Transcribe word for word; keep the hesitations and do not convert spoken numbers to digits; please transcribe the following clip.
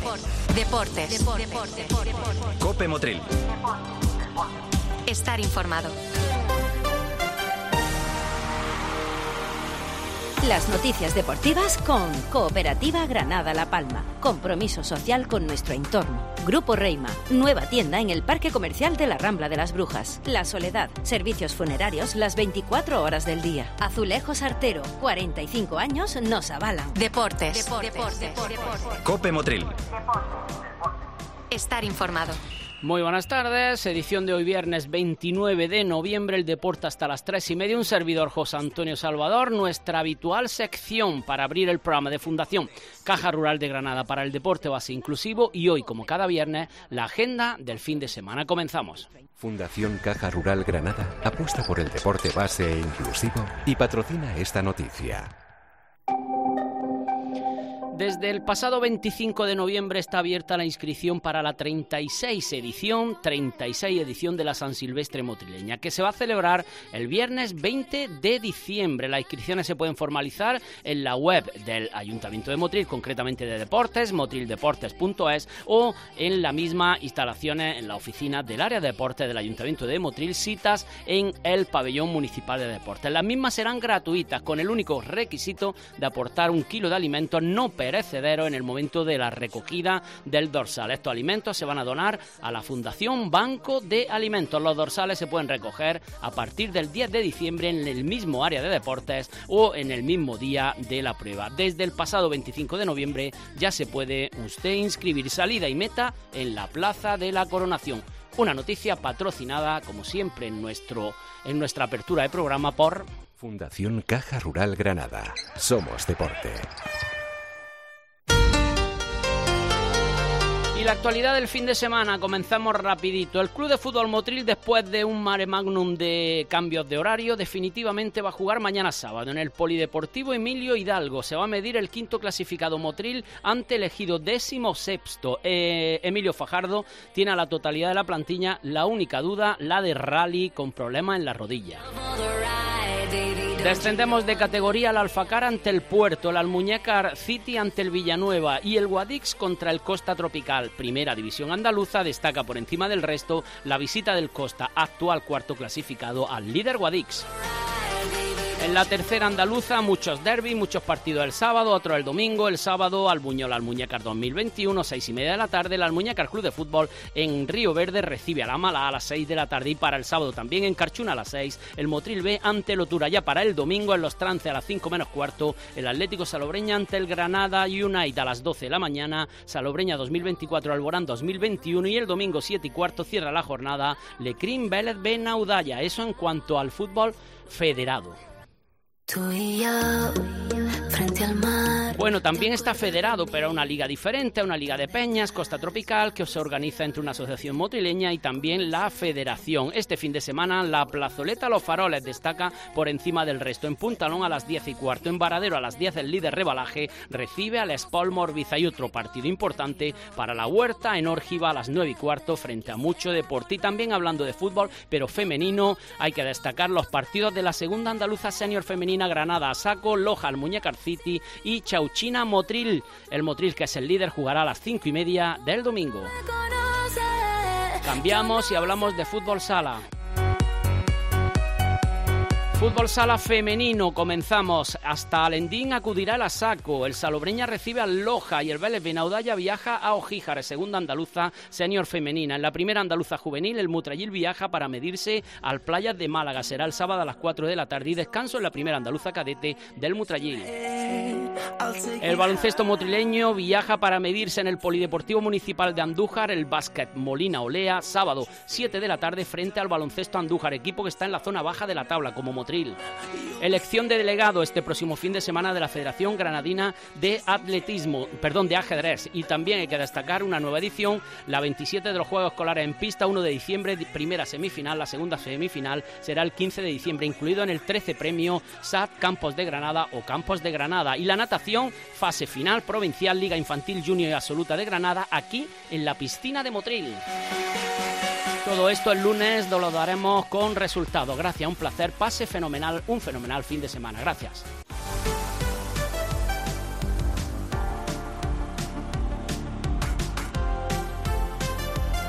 Deportes. Deportes. Cope Motril. Estar informado. Las noticias deportivas con Cooperativa Granada La Palma. Compromiso social con nuestro entorno. Grupo Reima. Nueva tienda en el Parque Comercial de la Rambla de las Brujas. La Soledad. Servicios funerarios las veinticuatro horas del día. Azulejos Artero. cuarenta y cinco años nos avalan. Deportes. Deportes. Deportes. Deportes. Cope Motril. Estar informado. Muy buenas tardes, edición de hoy viernes veintinueve de noviembre, el deporte hasta las tres y media, un servidor José Antonio Salvador, nuestra habitual sección para abrir el programa de Fundación Caja Rural de Granada para el deporte base inclusivo y hoy, como cada viernes, la agenda del fin de semana. Comenzamos. Fundación Caja Rural Granada apuesta por el deporte base e inclusivo y patrocina esta noticia. Desde el pasado veinticinco de noviembre está abierta la inscripción para la treinta y seis edición, treinta y seis edición de la San Silvestre Motrileña, que se va a celebrar el viernes veinte de diciembre. Las inscripciones se pueden formalizar en la web del Ayuntamiento de Motril, concretamente de Deportes, motrildeportes punto es, o en la misma instalaciones en la oficina del área de deportes del Ayuntamiento de Motril, citas en el pabellón municipal de deportes. Las mismas serán gratuitas, con el único requisito de aportar un kilo de alimentos no perecedero en el momento de la recogida del dorsal. Estos alimentos se van a donar a la Fundación Banco de Alimentos. Los dorsales se pueden recoger a partir del diez de diciembre en el mismo área de deportes o en el mismo día de la prueba. Desde el pasado veinticinco de noviembre ya se puede usted inscribir. Salida y meta en la Plaza de la Coronación. Una noticia patrocinada, como siempre, en, nuestro, en nuestra apertura de programa por Fundación Caja Rural Granada. Somos deporte. Y la actualidad del fin de semana, comenzamos rapidito. El Club de Fútbol Motril, después de un mare magnum de cambios de horario, definitivamente va a jugar mañana sábado en el Polideportivo Emilio Hidalgo. Se va a medir el quinto clasificado Motril ante el ejido décimo sexto. Eh, Emilio Fajardo tiene a la totalidad de la plantilla, la única duda, la de Rally, con problemas en la rodilla. Descendemos de categoría al Alfacar ante el Puerto, el Almuñécar City ante el Villanueva y el Guadix contra el Costa Tropical. Primera división andaluza, destaca por encima del resto la visita del Costa, actual cuarto clasificado, al líder Guadix. En la tercera andaluza, muchos derbis, muchos partidos el sábado, otro el domingo. El sábado, Albuñol Almuñécar dos mil veintiuno, seis y media de la tarde. El Almuñécar Club de Fútbol en Río Verde recibe a la Mala a las seis de la tarde. Y para el sábado también en Carchuna a las seis, el Motril B ante el Otura. Ya para el domingo, en Los Trances a las cinco menos cuarto, el Atlético Salobreña ante el Granada United a las doce de la mañana. Salobreña dos mil veinticuatro, Alborán dos mil veintiuno. Y el domingo siete y cuarto cierra la jornada Lecrín Vélez Benaudalla. Eso en cuanto al fútbol federado. Tú y yo, frente al mar. Bueno, también está federado, pero una liga diferente, una liga de peñas, Costa Tropical, que se organiza entre una asociación motrileña y también la federación. Este fin de semana, la plazoleta Los Faroles destaca por encima del resto. En Puntalón a las diez y cuarto, en Varadero a las diez, el líder Rebalaje recibe al Espol Morbiza. Y otro partido importante para la Huerta en Órgiva a las nueve y cuarto frente a Mucho Deporte. Y también hablando de fútbol, pero femenino, hay que destacar los partidos de la segunda andaluza senior femenina. Granada a saco, Loja Almuñécar City y Chauchina Motril. El Motril, que es el líder, jugará a las cinco y media del domingo. Cambiamos y hablamos de fútbol sala. Fútbol sala femenino, comenzamos. Hasta Alendín acudirá el Asaco. El Salobreña recibe al Loja y el Vélez Benaudalla viaja a Ojíjar, segunda andaluza senior femenina. En la primera andaluza juvenil, el Mutrayil viaja para medirse al Playas de Málaga. Será el sábado a las cuatro de la tarde y descanso en la primera andaluza cadete del Mutrayil. El baloncesto motrileño viaja para medirse en el Polideportivo Municipal de Andújar. El básquet Molina Olea, sábado siete de la tarde frente al baloncesto Andújar, equipo que está en la zona baja de la tabla como Motril. Elección de delegado este próximo fin de semana de la Federación Granadina de Atletismo, perdón, de Ajedrez. Y también hay que destacar una nueva edición, la veintisiete de los Juegos Escolares en Pista, uno de diciembre, primera semifinal. La segunda semifinal será el quince de diciembre, incluido en el trece premio S A T Campos de Granada o Campos de Granada. Y la natación, fase final provincial, Liga Infantil Junior y Absoluta de Granada, aquí en la piscina de Motril. Todo esto el lunes lo daremos con resultados. Gracias, un placer, pase fenomenal, un fenomenal fin de semana. Gracias.